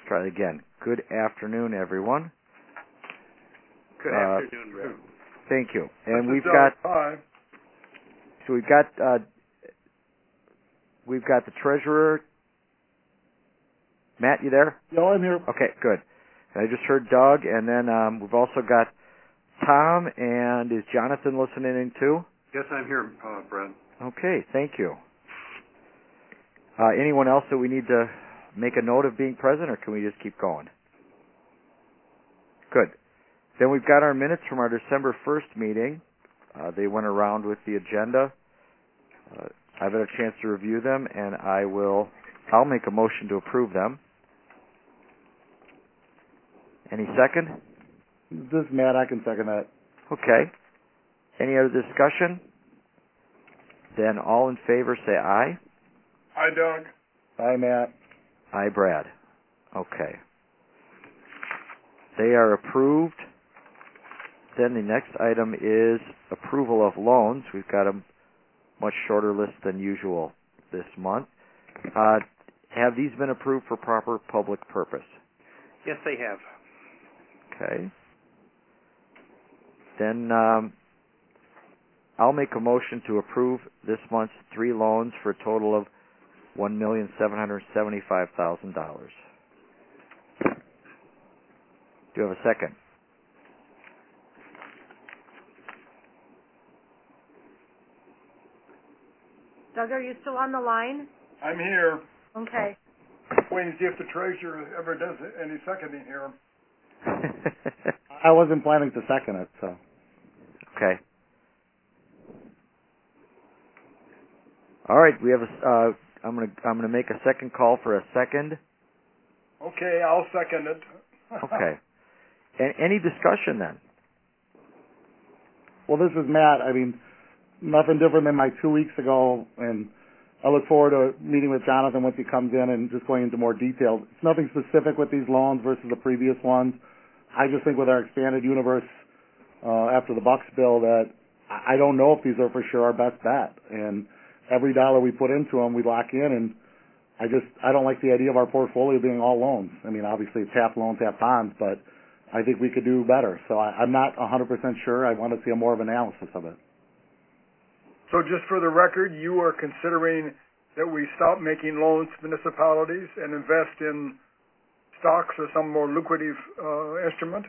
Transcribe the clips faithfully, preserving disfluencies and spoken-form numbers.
try it again. Good afternoon, everyone. Good uh, afternoon, Rev. Thank you. And this we've is got Hi. so we've got uh, we've got the treasurer. Matt, you there? Yeah, I'm here. Okay, good. And I just heard Doug, and then um, we've also got Tom, and is Jonathan listening in too? Yes, I'm here, uh, Brad. Okay, thank you. Uh, anyone else that we need to make a note of being present, or can we just keep going? Good. Then we've got our minutes from our December first meeting. Uh, they went around with the agenda. Uh, I've had a chance to review them, and I will, I'll make a motion to approve them. Any second? This is Matt. I can second that. Okay. Any other discussion? Then all in favor say aye. Hi, Doug. Hi, Matt. Aye, Brad. Okay. They are approved. Then the next item is approval of loans. We've got a much shorter list than usual this month. Uh, have these been approved for proper public purpose? Yes, they have. Okay. Then um, I'll make a motion to approve this month's three loans for a total of one million seven hundred seventy-five thousand dollars. Do you have a second? Doug, are you still on the line? I'm here. Okay. Waiting to see if the treasurer ever does any seconding here. I wasn't planning to second it, so. Okay. All right, we have a. Uh, I'm gonna. I'm gonna make a second call for a second. Okay, I'll second it. Okay. A- any discussion then? Well, this is Matt. I mean, nothing different than my two weeks ago, and I look forward to meeting with Jonathan once he comes in and just going into more detail. It's nothing specific with these loans versus the previous ones. I just think with our expanded universe uh, after the Bucks bill that I don't know if these are for sure our best bet. And every dollar we put into them, we lock in. And I just I don't like the idea of our portfolio being all loans. I mean, obviously it's half loans, half bonds, but I think we could do better. So I, I'm not one hundred percent sure. I want to see a more of an analysis of it. So just for the record, you are considering that we stop making loans to municipalities and invest in stocks or some more lucrative uh, instrument?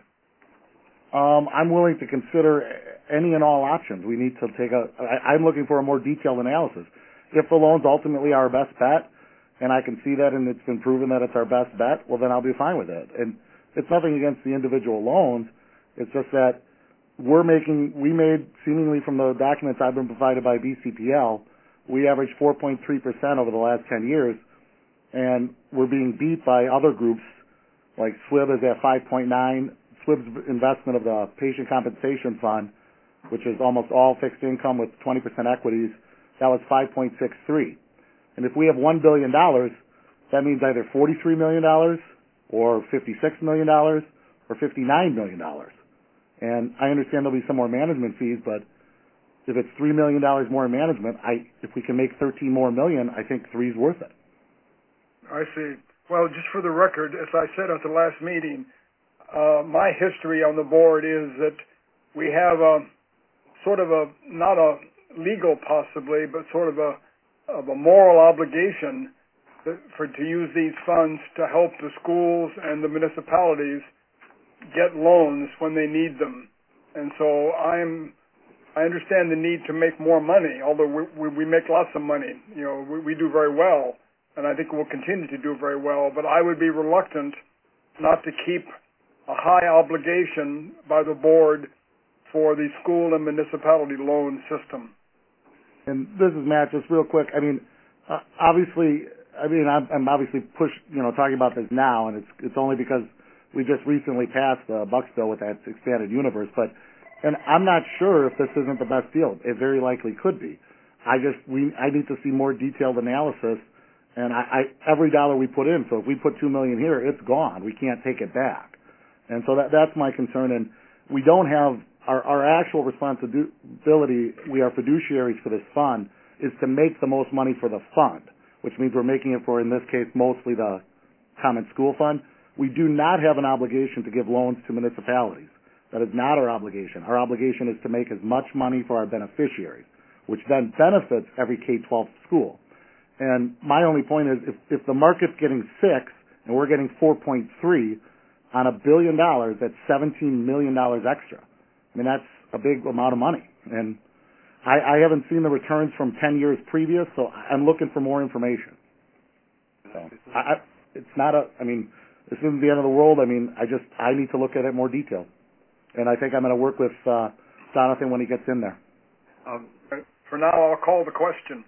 Um, I'm willing to consider any and all options. We need to take a. I, I'm looking for a more detailed analysis. If the loans ultimately are our best bet, and I can see that, and it's been proven that it's our best bet, well, then I'll be fine with it. And it's nothing against the individual loans. It's just that we're making. We made seemingly from the documents I've been provided by B C P L, we averaged four point three percent over the last ten years, and we're being beat by other groups like S W I B is at five point nine. S W I B's investment of the Patient Compensation Fund, which is almost all fixed income with twenty percent equities, that was five point six three. And if we have one billion dollars, that means either forty-three million dollars or fifty-six million dollars or fifty-nine million dollars. And I understand there'll be some more management fees, but if it's three million dollars more in management, I, if we can make thirteen more million, I think three's worth it. I see. Well, just for the record, as I said at the last meeting, uh, my history on the board is that we have a sort of a, not a legal possibly, but sort of a, of a moral obligation that, for to use these funds to help the schools and the municipalities get loans when they need them. And so I'm, I understand the need to make more money, although we, we, we make lots of money. You know, we, we do very well, and I think we'll continue to do very well. But I would be reluctant not to keep a high obligation by the board for the school and municipality loan system. And this is Matt, just real quick. I mean, uh, obviously, I mean, I'm, I'm obviously push, you know, talking about this now, and it's it's only because we just recently passed the Bucks bill with that expanded universe. But, and I'm not sure if this isn't the best deal. It very likely could be. I just we I need to see more detailed analysis. And I, I every dollar we put in, so if we put two million here, it's gone. We can't take it back. And so that that's my concern. And we don't have our, our actual responsibility. We are fiduciaries for this fund is to make the most money for the fund, which means we're making it for, in this case, mostly the common school fund. We do not have an obligation to give loans to municipalities. That is not our obligation. Our obligation is to make as much money for our beneficiaries, which then benefits every K twelve school. And my only point is, if, if the market's getting six and we're getting four point three on a billion dollars, that's seventeen million dollars extra. I mean, that's a big amount of money. And I, I haven't seen the returns from ten years previous, so I'm looking for more information. So I, I, it's not a, I mean, this isn't the end of the world. I mean, I just, I need to look at it more detailed. And I think I'm going to work with uh, Jonathan when he gets in there. Um, For now, I'll call the question.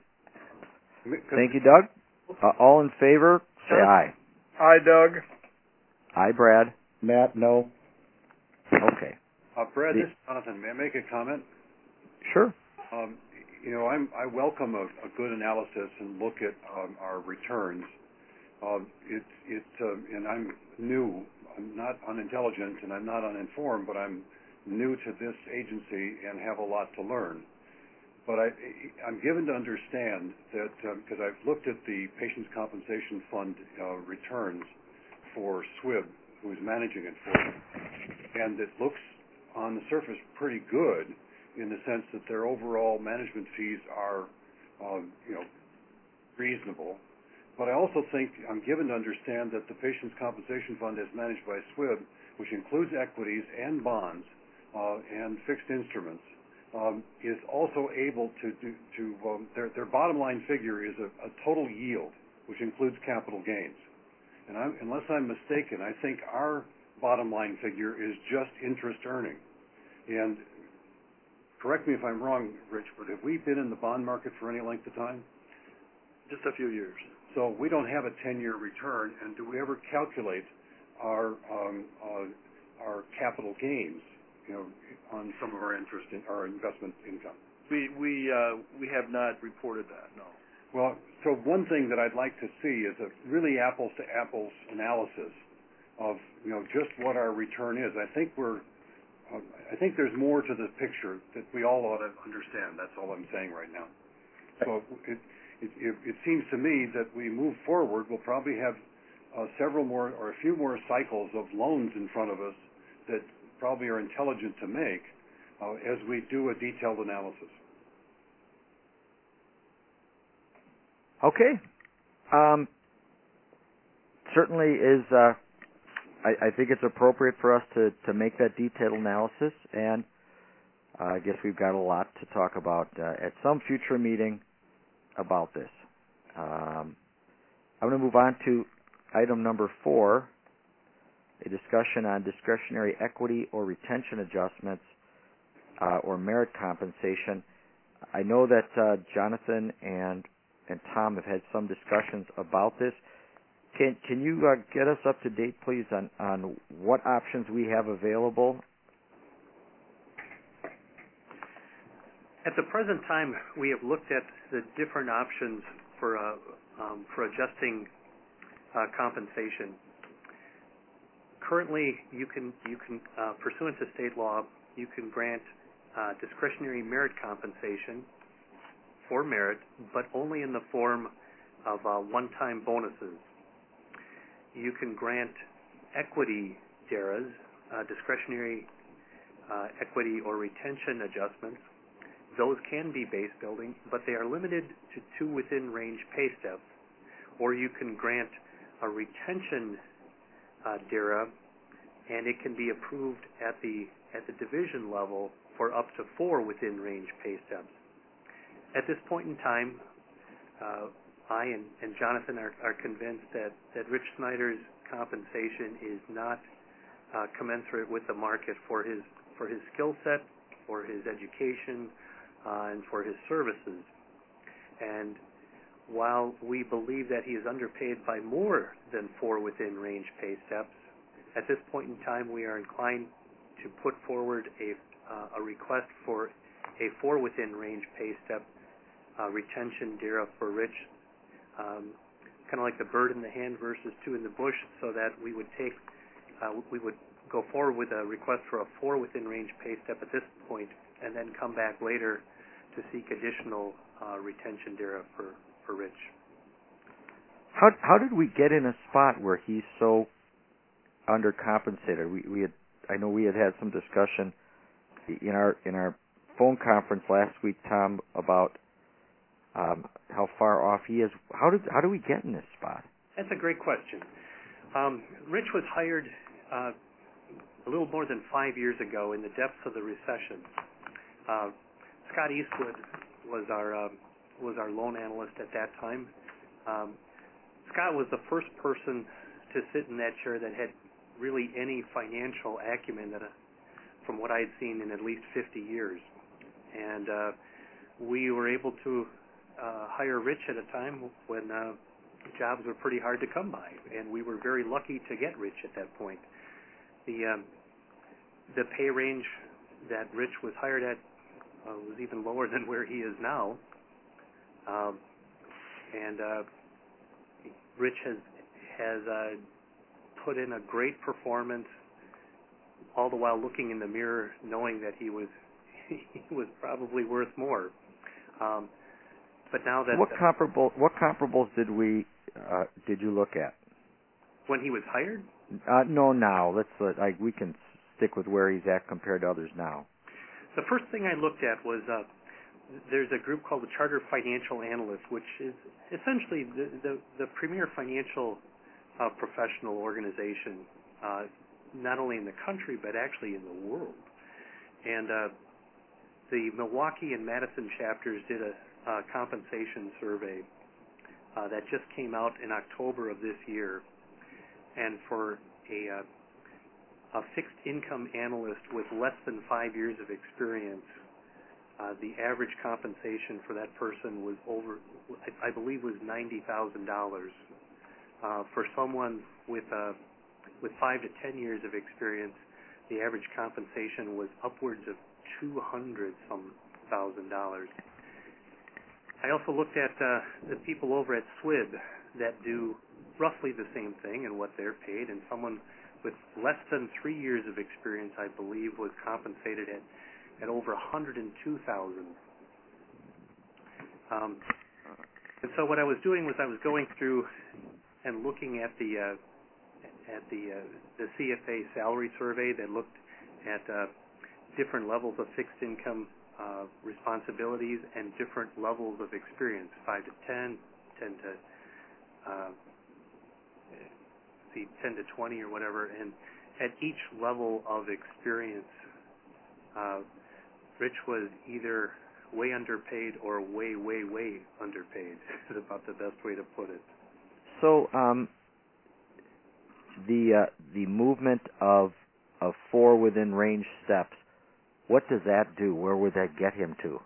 Thank you, Doug. Uh, all in favor, say aye. Aye, Doug. Aye, Brad. Matt, no. Okay. uh, Brad, The- this is Jonathan. May I make a comment? Sure. Um, you know, I'm, I welcome a, a good analysis and look at um, our returns. Um, it, it, um, and I'm new. I'm not unintelligent and I'm not uninformed, but I'm new to this agency and have a lot to learn. But I, I'm given to understand that, because um, I've looked at the Patients Compensation Fund uh, returns for S W I B, who's managing it for them, and it looks on the surface pretty good in the sense that their overall management fees are, um, you know, reasonable. But I also think I'm given to understand that the Patients Compensation Fund is managed by S W I B, which includes equities and bonds uh, and fixed instruments. Um, is also able to do to um, their their bottom line figure is a, a total yield, which includes capital gains. And I'm, unless I'm mistaken, I think our bottom line figure is just interest earning. And correct me if I'm wrong, Rich, but have we been in the bond market for any length of time? Just a few years. So we don't have a ten-year return. And do we ever calculate our um, uh, our capital gains, you know, on some of our interest in our investment income? We we uh, we have not reported that. No. Well, so one thing that I'd like to see is a really apples to apples analysis of, you know, just what our return is. I think we're, uh, I think there's more to the picture that we all ought to understand. That's all I'm saying right now. So it it, it, it seems to me that we move forward, we'll probably have uh, several more or a few more cycles of loans in front of us that probably are intelligent to make uh, as we do a detailed analysis. Okay. Um, certainly is, uh, I, I think it's appropriate for us to, to make that detailed analysis, and uh, I guess we've got a lot to talk about uh, at some future meeting about this. Um, I'm going to move on to item number four, a discussion on discretionary equity or retention adjustments uh, or merit compensation. I know that uh, Jonathan and and Tom have had some discussions about this. Can can you uh, get us up to date, please, on, on what options we have available? At the present time, we have looked at the different options for uh, um, for adjusting uh, compensation. Currently, you can you can uh, pursuant to state law, you can grant uh, discretionary merit compensation for merit, but only in the form of uh, one-time bonuses. You can grant equity D E R As, uh, discretionary uh, equity or retention adjustments. Those can be base building, but they are limited to two within range pay steps. Or you can grant a retention uh, D E R A, and it can be approved at the at the division level for up to four within range pay steps. At this point in time, uh, I and, and Jonathan are, are convinced that, that Rich Snyder's compensation is not uh, commensurate with the market for his for his skill set, for his education, uh, and for his services. And while we believe that he is underpaid by more than four within range pay steps, at this point in time we are inclined to put forward a uh, a request for a four within range pay step uh, retention D E R A for Rich, um, kind of like the bird in the hand versus two in the bush, so that we would take uh, we would go forward with a request for a four within range pay step at this point, and then come back later to seek additional uh, retention D E R A for, for Rich. How how did we get in a spot where he's so undercompensated? We we had I know we had had some discussion in our in our phone conference last week, Tom, about um, how far off he is. How did how do we get in this spot? That's a great question. Um, Rich was hired uh, a little more than five years ago in the depths of the recession. Uh, Scott Eastwood was our uh, was our loan analyst at that time. Um, Scott was the first person to sit in that chair that had really any financial acumen that, uh, from what I had seen in at least fifty years. And uh, we were able to uh, hire Rich at a time when uh, jobs were pretty hard to come by, and we were very lucky to get Rich at that point. The um, the pay range that Rich was hired at uh, was even lower than where he is now, um, and uh, Rich has has uh, put in a great performance, all the while looking in the mirror, knowing that he was he was probably worth more. Um, but now that what comparable what comparables did we uh, did you look at when he was hired? Uh, no, now let's uh, I, we can stick with where he's at compared to others now. The first thing I looked at was uh, there's a group called the Chartered Financial Analysts, which is essentially the the, the premier financial uh, professional organization, uh, not only in the country but actually in the world. And uh, the Milwaukee and Madison chapters did a uh, compensation survey uh, that just came out in October of this year. And for a, uh, a fixed income analyst with less than five years of experience, uh, the average compensation for that person was over, I, I believe, was ninety thousand dollars. Uh, for someone with uh, with five to ten years of experience, the average compensation was upwards of two hundred some thousand dollars. I also looked at uh, the people over at S W I B that do roughly the same thing and what they're paid, and someone with less than three years of experience, I believe, was compensated at, at over one hundred two thousand dollars. Um, and so what I was doing was I was going through and looking at the uh, at the uh, the C F A salary survey that looked at uh, different levels of fixed income uh, responsibilities and different levels of experience, five to ten, ten to uh, see ten to twenty or whatever, and at each level of experience, uh, Rich was either way underpaid or way, way, way underpaid. Is about the best way to put it. So um, the uh, the movement of of four within range steps, what does that do? Where would that get him to?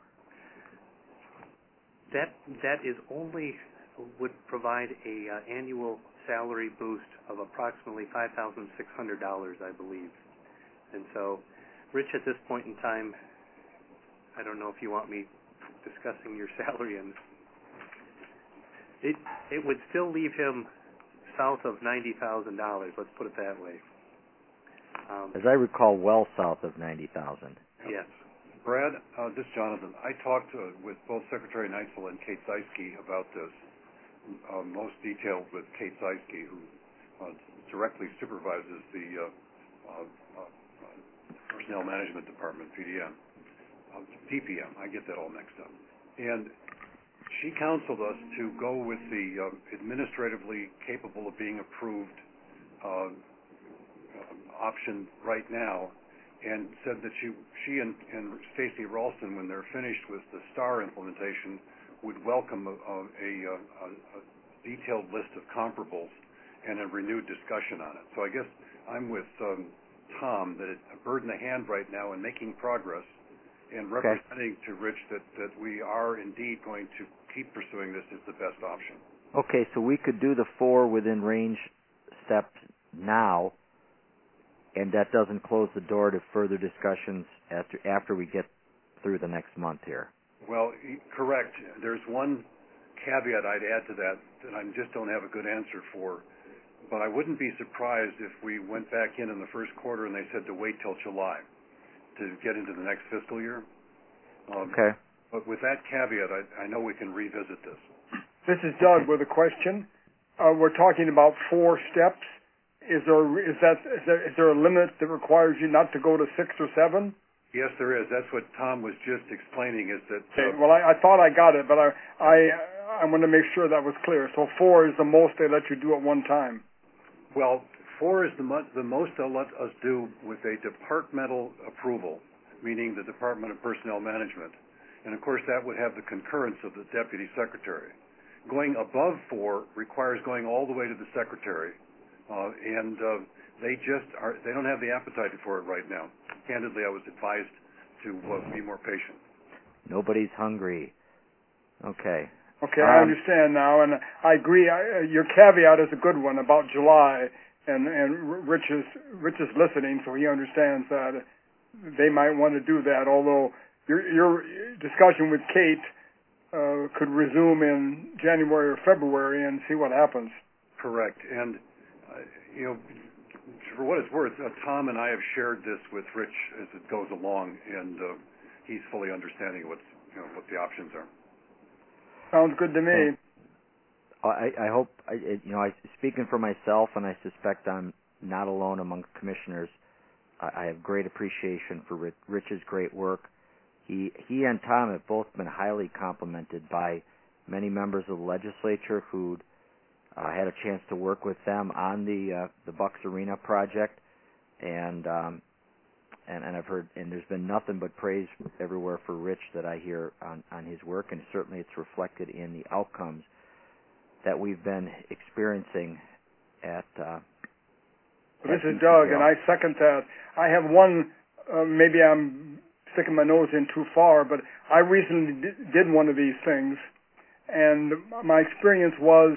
That that is only would provide a uh, annual salary boost of approximately five thousand six hundred dollars, I believe. And so, Rich, at this point in time, I don't know if you want me discussing your salary, and it it would still leave him south of ninety thousand dollars. Let's put it that way. Um, As I recall, well south of ninety thousand. Yes. Brad, uh, this is Jonathan. I talked uh, with both Secretary Neitzel and Kate Zeisky about this, uh, most detailed with Kate Zeisky, who uh, directly supervises the uh, uh, uh, Personnel Management Department, P D M. Uh, P P M, I get that all mixed up. And she counseled us to go with the uh, administratively capable of being approved uh, uh, option right now, and said that she, she and, and Stacy Ralston, when they're finished with the STAR implementation, would welcome a, a, a, a detailed list of comparables and a renewed discussion on it. So I guess I'm with um, Tom that it's a bird in the hand right now in making progress and representing okay. to Rich that, that we are indeed going to keep pursuing this as the best option. Okay, so we could do the four within range steps now, and that doesn't close the door to further discussions after after we get through the next month here. Well, correct. There's one caveat I'd add to that that I just don't have a good answer for, but I wouldn't be surprised if we went back in in the first quarter and they said to wait till July to get into the next fiscal year. Um, okay. But with that caveat, I, I know we can revisit this. This is Doug with a question. Uh, we're talking about four steps. is there is that is there, is there a limit that requires you not to go to six or seven? Yes, there is. That's what Tom was just explaining. Is that? Okay. Uh, Well, I, I thought I got it, but I I I want to make sure that was clear. So four is the most they let you do at one time. Well, four is the, mo- the most they'll let us do with a departmental approval, meaning the Department of Personnel Management. And, of course, that would have the concurrence of the Deputy Secretary. Going above four requires going all the way to the Secretary, uh, and uh, they just are, they don't have the appetite for it right now. Candidly, I was advised to uh, be more patient. Nobody's hungry. Okay. Okay, I Um, understand now, and I agree. I, your caveat is a good one about July, and and Rich is Rich is listening, so he understands that they might want to do that. Although your your discussion with Kate uh, could resume in January or February and see what happens. Correct. And, uh, you know, for what it's worth, uh, Tom and I have shared this with Rich as it goes along, and uh, he's fully understanding what's, you know, what the options are. Sounds good to me. I, I hope, I, you know, I speaking for myself, and I suspect I'm not alone among commissioners. I, I have great appreciation for Rich, Rich's great work. He he and Tom have both been highly complimented by many members of the legislature who uh, had a chance to work with them on the uh, the Bucks Arena project, and um, and and I've heard, and there's been nothing but praise everywhere for Rich that I hear on on his work, and certainly it's reflected in the outcomes that we've been experiencing at. Uh, This at is Doug, E C J L. and I second that. I have one. Uh, maybe I'm sticking my nose in too far, but I recently did, did one of these things, and my experience was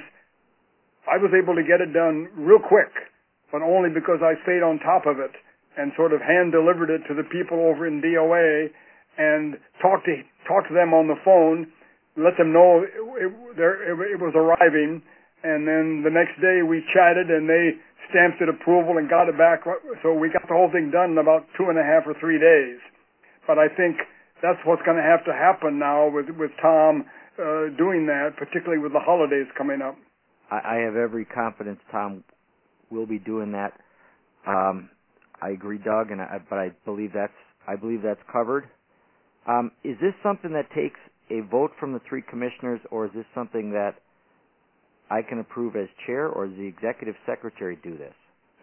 I was able to get it done real quick, but only because I stayed on top of it and sort of hand delivered it to the people over in D O A and talked to talked to them on the phone, let them know it, it, there, it, it was arriving, and then the next day we chatted and they stamped it approval and got it back. So we got the whole thing done in about two and a half or three days. But I think that's what's going to have to happen now with with Tom uh, doing that, particularly with the holidays coming up. I, I have every confidence Tom will be doing that. Um, I agree, Doug, and I, but I believe that's I believe that's covered. Um, is this something that takes a vote from the three commissioners, or is this something that I can approve as chair, or does the executive secretary do this?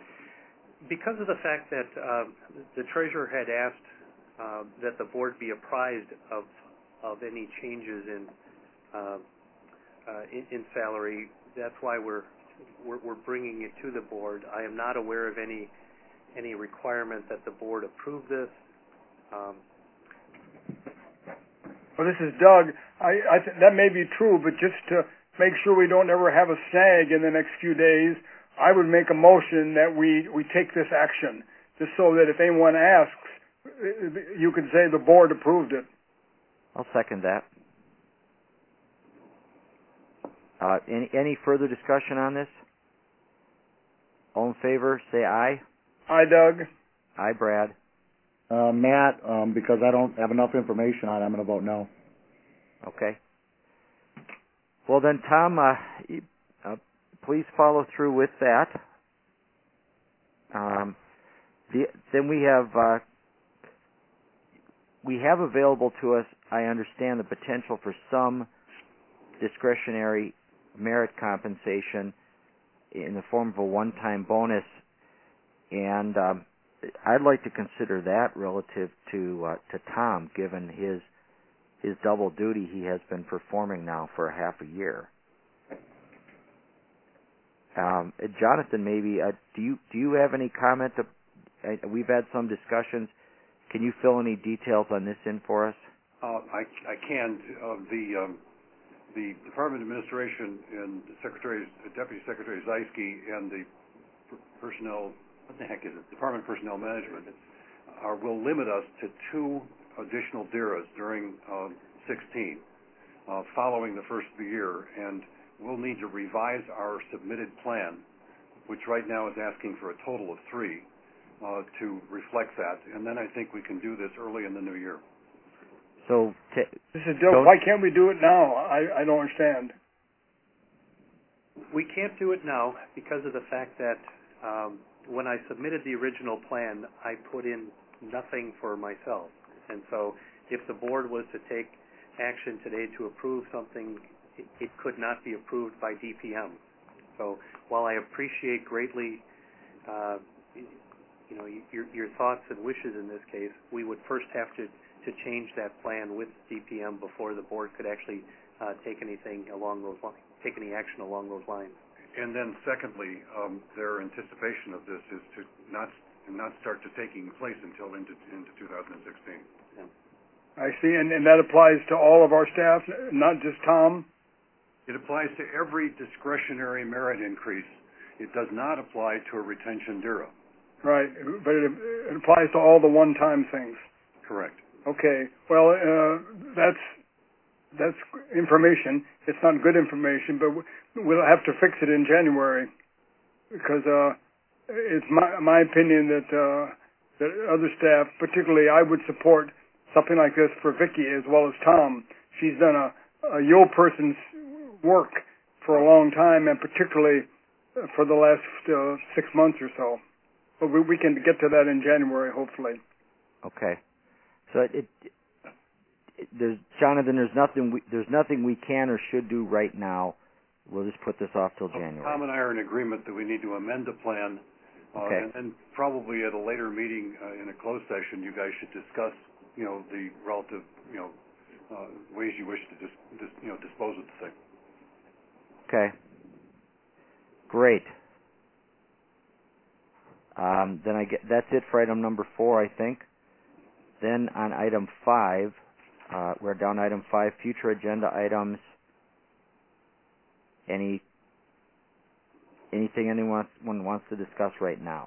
Because of the fact that uh, the treasurer had asked uh, that the board be apprised of of any changes in uh, uh, in, in salary, that's why we're, we're we're bringing it to the board. I am not aware of any any requirement that the board approve this. Um, Well, this is Doug. I, I th- that may be true, but just to make sure we don't ever have a snag in the next few days, I would make a motion that we, we take this action, just so that if anyone asks, you can say the board approved it. I'll second that. Uh, any, any further discussion on this? All in favor, say aye. Aye, Doug. Aye, Brad. Uh, Matt, um, because I don't have enough information on it, I'm going to vote no. Okay. Well then, Tom, uh, you, uh, please follow through with that. Um, the, then we have uh, we have available to us, I understand, the potential for some discretionary merit compensation in the form of a one-time bonus, and um, I'd like to consider that relative to uh, to Tom, given his his double duty he has been performing now for a half a year. Um, Jonathan, maybe uh, do you do you have any comment? To, uh, we've had some discussions. Can you fill any details on this in for us? Uh, I, I can. Uh, the um, the Department of Administration and Secretary, Deputy Secretary Zeisky and the personnel, what the heck is it? Department of Personnel Management are, will limit us to two additional D E R As during uh, sixteen, uh, following the first of the year, and we'll need to revise our submitted plan, which right now is asking for a total of three, uh, to reflect that, and then I think we can do this early in the new year. So, t- This is Doug. Why can't we do it now? I, I don't understand. we can't do it now because of the fact that Um, when I submitted the original plan, I put in nothing for myself. And so if the board was to take action today to approve something, it, it could not be approved by D P M. So while I appreciate greatly uh, you know, your, your thoughts and wishes in this case, we would first have to, to change that plan with D P M before the board could actually uh, take anything along those lines, take any action along those lines. And then secondly, um, their anticipation of this is to not not start to taking place until into into two thousand sixteen. Yeah. I see, and, and that applies to all of our staff, not just Tom? It applies to every discretionary merit increase. It does not apply to a retention D U R A. Right, but it, it applies to all the one-time things. Correct. Okay, well, uh, that's that's information. It's not good information, but we'll have to fix it in January because uh, it's my my opinion that uh, that other staff, particularly, I would support something like this for Vicki as well as Tom. She's done a, a Yule person's work for a long time, and particularly for the last uh, six months or so. But we, we can get to that in January, hopefully. Okay. So it, it, it there's Jonathan. There's nothing. We, there's nothing we can or should do right now. We'll just put this off till January. Tom and I are in agreement that we need to amend the plan, uh, okay. and, and probably at a later meeting uh, in a closed session, you guys should discuss, you know, the relative, you know, uh, ways you wish to dis, dis, you know, dispose of the thing. Okay. Great. Um, then I get that's it for item number four, I think. Then on item five, uh, we're down to item five, future agenda items. Any anything anyone wants to discuss right now?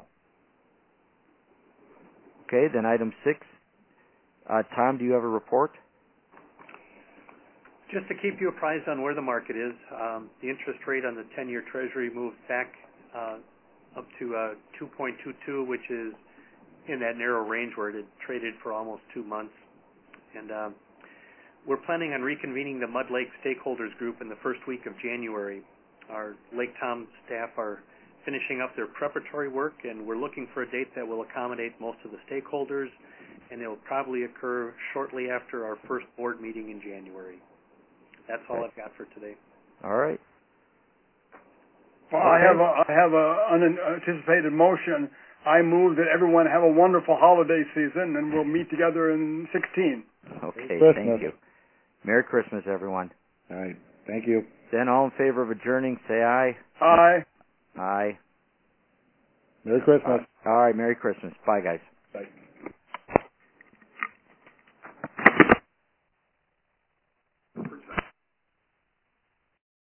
Okay, then item six. Uh, Tom, do you have a report? Just to keep you apprised on where the market is, um, the interest rate on the ten-year Treasury moved back uh, up to uh, two point two two, which is in that narrow range where it had traded for almost two months. And um, we're planning on reconvening the Mud Lake Stakeholders Group in the first week of January. Our Lake Tom staff are finishing up their preparatory work, and we're looking for a date that will accommodate most of the stakeholders, and it will probably occur shortly after our first board meeting in January. That's all Okay. I've got for today. All right. Well, okay. I have a I have a unanticipated motion. I move that everyone have a wonderful holiday season, and we'll meet together in sixteen. Okay, Christmas. thank you. Merry Christmas, everyone. All right. Thank you. Then all in favor of adjourning, say aye. Aye. Aye. Merry Christmas. All right, Merry Christmas. Bye, guys. Bye.